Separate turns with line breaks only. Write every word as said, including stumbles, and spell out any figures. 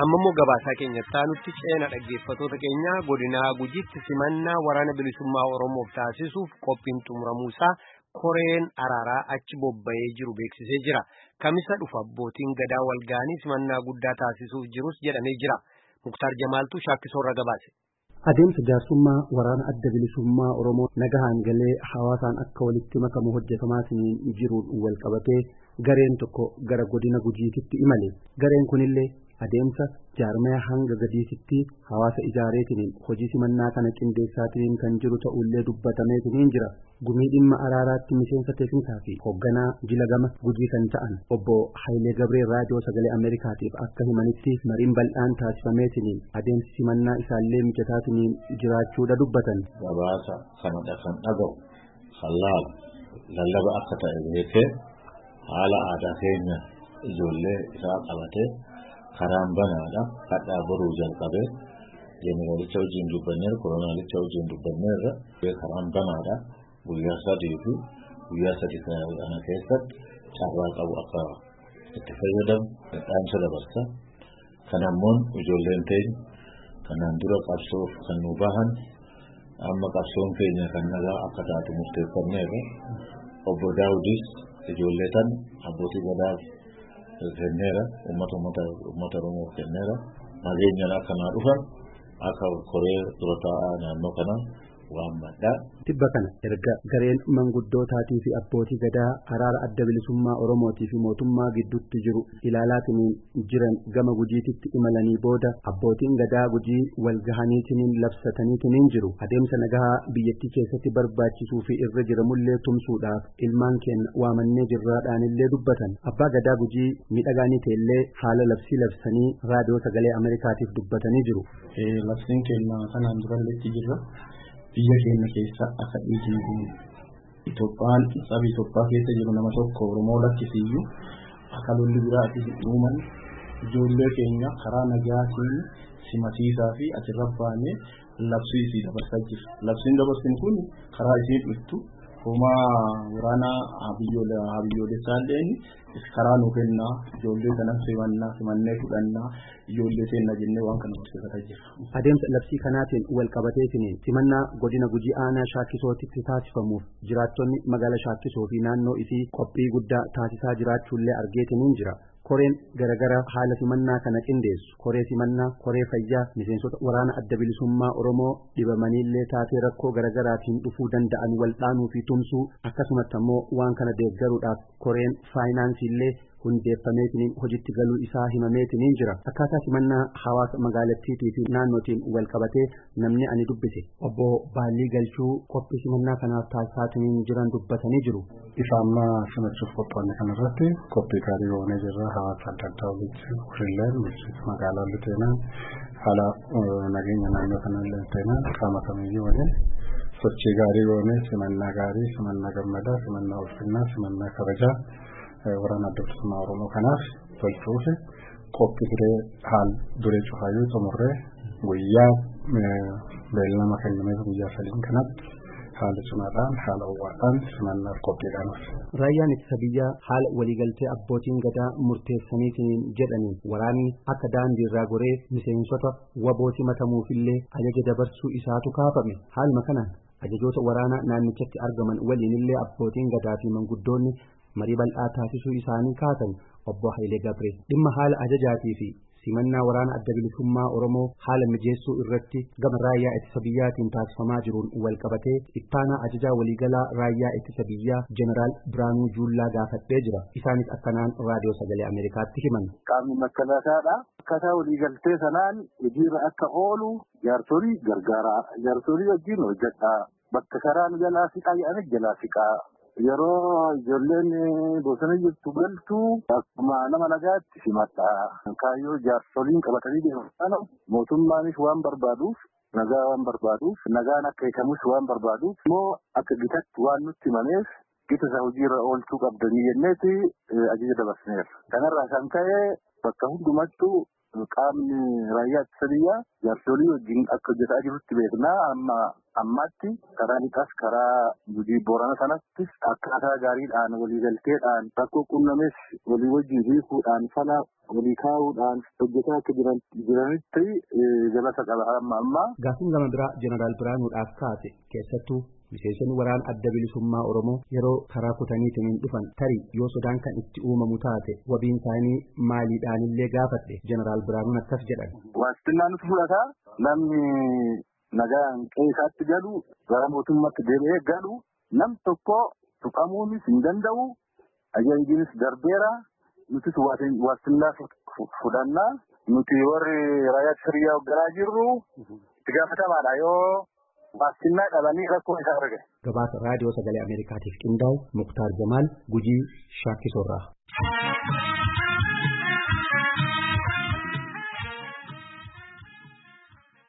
Ammoo gabaasaa keenya taanutti ceena dhaggeeffatoota keenya godinaa Gujiitti simannaa waraana bilisummaa Oromoof taasisuuf qophiin xumuramuusaa koreen araaraa achi bobba'ee jiru beeksisee jira. Kamisa dhufu abbootiin gadaa walga'anii simannaa guddaa taasisuuf jirus jedhamee jira. Muktaar Jamaaltuu shaakkisoorra gabaase.
Adeemsa jaarsummaa waraana adda bilisummaa Oromoo nagahaan galee hawaasaan akka walitti makamu hojjetamaatiin jiruun wal qabatee gareen tokko gara godina Gujiititti imale. Gareen kunillee adeemsa jaarmaya hanga gadiisitti hawaasa ijaareetiin hojii simannaa kana qindeessaatiin kan jiru ta'ullee dubbatameetiin jira. Gumii dhimma araaraatti miseensa teeknikaa fi hoogganaa jila gama Gujii kan ta'an obbo Hayilee Gabree raadiyoo sagalee Ameerikaatiif akka himanitti mariin bal'aan taasifameetiin adeemsi simannaa isaallee mijataatiin jiraachuudha dubbatan.
Gabaasa kanadha kan dhaga'u hallaal lallaba akka ta'e beekee haala aadaa keenya ijoollee isaa qabatee karaan banaadha kadhaa boruu jalqabee jeneraalicha wajjin dubbanneera koloneelicha wajjin dubbanneerra karaan banaadha guyyaa sadii fi guyyaa sadii kana keessatti carraa qabu akka itti fayyadamu dhaamsa dabarsa. Kanammoo ijoolleen teenya kanaan dura qabsoof kan nu bahan amma qabsoon keenya kan nagaa akka taatu murteeffanneerra. Obbo Daawudis ijoollee tan abbootii gadaaf kenneera ummata ummata ummata Oromoo kenneera nageenyaan akkanaa dhufan akka koree dura taa'aa naannoo kana waan maddaa.
Tibba kana erga gareen manguddootatii fi abbootii gadaa araara adda bilisummaa Oromootii fi mootummaa gidduutti jiru ilaalaatiin jiran gama Gujiititti imalanii booda abbootiin gadaa Gujii wal gahaniitiin labsataniitiin jiru. Adeemsa nagaa biyyattii keessatti barbaachisuu fi irra jiramullee tumsuudhaaf ilmaan keenya waamannee jirraadhaanillee dubbatan. Abbaa gadaa Gujii miidhagaanii ta'ellee haala labsii labsanii raadiyoo sagalee Ameerikaatiif dubbatanii jiru.
Labsiin keenya kanaan duralleetti jirra. Biyya keenya keessa akka dhiijiin Itoophiyaan saba Itoophiyaa keessa jiru nama tokko Oromoo lakkisiyyuu akka lolli biraatis uuman ijoollee keenya karaa nagaatiin simasiisaa fi asirra baanee labsii isii dabarsaa jira. Labsiin dabarsin kun karaa isiin dhuftu homaa waraana habiyyoolessaalleen karaa nu kennaa ijoollee kanas simannaa simannee fudhannaa ijoollee seenna jennee waan kana barsiisaa jira.
Adeemsa labsii kanaatiin wal qabateetiin simannaa godina Gujii aanaa Shaakkisootti taasifamuuf jiraattonni magaalaa Shaakkisoo fi naannoo isii qophii guddaa taasisaa jiraachuullee argeetiin jira. Koreen garagara haala simannaa kana qindeessu koree simannaa koree fayyaa miseensota waraana adda bilisummaa Oromoo dhibamaniillee taatee rakkoo garagaraatiin dhufuu danda'an wal'aanuu fi tumsuu akkasumas immoo waan kana deeggaruudhaaf koreen faayinaansiillee hundeeffameetiin hojiitti galuu isaa himameetiin jira. Akkaataa simannaa hawaasa magaalattiitii fi naannootiin wal qabatee namni ani dubbise obbo Baallii Galchuu qophii simannaa kanaaf taasisaatiin jiran dubbatanii jiru.
Ifaammaa simachuuf qophaa'e kanarratti qophii gaarii goonee jirra. Hawaasa adda addaa walitti kurilleen bulchiinsa magaalaa Luteenaa haala nageenya naannoo kanallee Luteenaa qaama kamiyyuu waliin sochii gaarii goonee simannaa gaarii simannaa gammadaa simannaa ulfinnaa simannaa kabajaa waraana adda bilisummaa Oromoo kanaaf tolchuuf qophii turee haal duree cufaayyuu xumurree guyyaa beellama kennamee guyyaa sadiin kanatti haala cimaadhaan haala uwwaadhaan simannaaf qophiidhaan oolu.
Raayyaan ittisa biyyaa haala waliigaltee abbootiin gadaa murteessaniitiin jedhaniin waraanni akka daandii irraa goree miseensota wabootii matamuufillee ajaja dabarsuu isaatu kaafame. Haaluma kanaan ajajoota waraanaa naannichatti argaman waliinillee abbootiin gadaa fi manguddoonni marii bal'aa taasisuu isaanii kaasan obbo Hayilee Gabree dhimma haala ajajaatii fi simannaa waraana adda bilisummaa Oromoo haala mijeessuu irratti gama raayyaa ittisa biyyaatiin taasifamaa jiruun wal qabatee ittaanaa ajajaa waliigalaa raayyaa ittisa biyyaa Jeneraal Biraanuu Juullaa gaafadhee jira. Isaanis akkanaan raadiyoo sagalee Ameerikaatti himan.
Qaamni makkalaataadha. Akkaataa waliigaltee sanaan hojiirra akka oolu jaarsolii gargaaraa jaarsolii wajjin hojjedhaa bakka karaan jalaa siqaa jedhame jalaa siqaa. Yeroo ijoolleen bosona jirtu galtu akkuma nama nagaatti simadhaa. Kaayyoo jaarsoliin qabatanii deeman mootummaanis waan barbaaduuf nagaa waan barbaaduuf nagaan akka eegamus waan barbaaduuf immoo akka gitatti waan nutti himameef gita isaa hojiirra oolchuu qabdanii jenneeti ajaja dabarsineera. Kanarraa kan ka'e bakka hundumattuu qaamni raayyaa ittisa biyyaa jaarsolii wajjin akka hojjetaa jirutti beeknaa amma ammatti karaa lixas karaa Gujii Boorana sanattis akkaataa gaariidhaan waliigalteedhaan rakkoo qunnames walii wajjin hiikuudhaan fala walii kaa'uudhaan hojjetaa akka jiran jiranitti jalasa qaba amma amma.
Gaaffiin gama biraa Jeneraal Biraanuudhaaf kaase keessattuu miseensonni waraana adda bilisummaa Oromoo yeroo karaa kutaniitiin dhufan tarii yoo sodaan kan itti uumamu taate wabiin isaanii maaliidhaanillee gaafadhe Jeneraal Biraanuun akkas jedhan.
Waastinaa nuti fudhataa namni nagaan qeessaatti galu gara mootummaatti deebi'ee galu nam tokko tuqamuunis hin danda'u ajaa'ibinis darbeera nutis waastinaa fudhannaa nuti warri raayyaa ittisa biyyaa hoogganaa jirru itti gaafatamaadha yoo waastinaa dhabanii rakkoo isaa arge.
Gabaasa raadiyoo sagalee Ameerikaatiif qindaa'e Muktaar Jamaal Gujii Shaakkisoorraa.